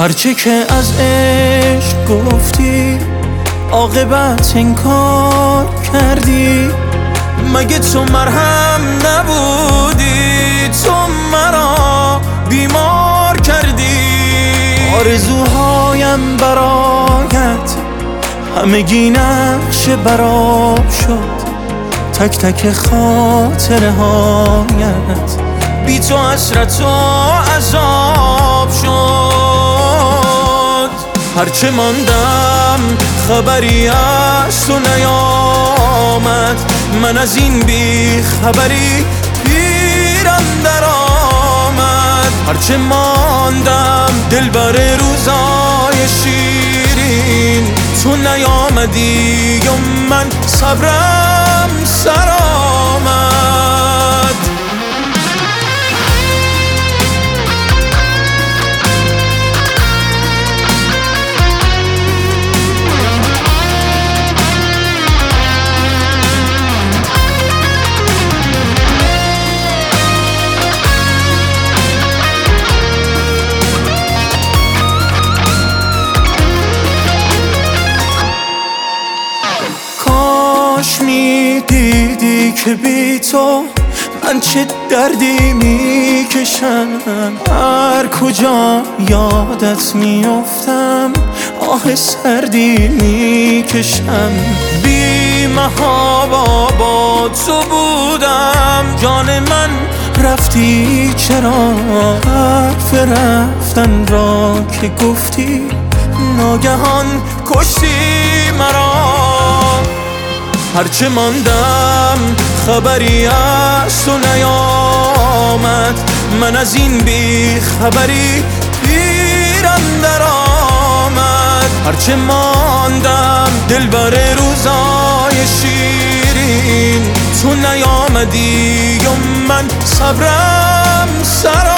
هرچه که از عشق گفتی عاقبت انکار کردی. مگه تو مرهم نبودی؟ تو مرا بیمار کردی. آرزوهایم برایت همگی نقش براب شد. تک تک خاطره هایت بی تو حسرت و عذاب شد. هرچه ماندم خبری از تو نیامد. من از این بی خبری پیرم در آمد. هرچه ماندم دلبر روزای شیرین. تو نیامدی و من صبرم سر آمد. کاش میدیدی که بی تو من چه دردی میکشم. هر کجا یادت میافتم آه سردی میکشم. بی محابا با تو بودم جان من رفتی چرا؟ حرف رفتن را که گفتی ناگهان کشتی مرا. هرچه ماندم خبری از تو نیامد. من از این بی خبری پیرم در آمد. هرچه ماندم دلبر روزای شیرین. تو نیامدی و من صبرم سر